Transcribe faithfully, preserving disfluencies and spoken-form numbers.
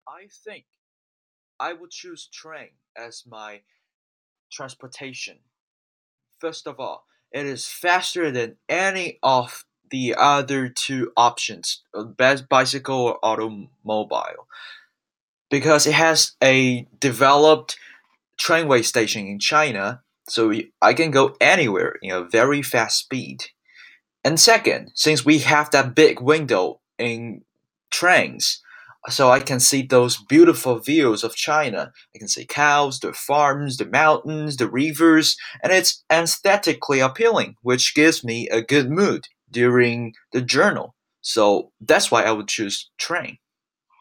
I think I would choose train as my transportation. First of all, it is faster than any of the other two options, uh, bas- bicycle or automobile, because it has a developed trainway station in China, so I can go anywhere in a very fast speed. And second, since we have that big window in trains, so I can see those beautiful views of China. I can see cows, the farms, the mountains, the rivers, and it's aesthetically appealing, which gives me a good mood during the journey. So that's why I would choose train.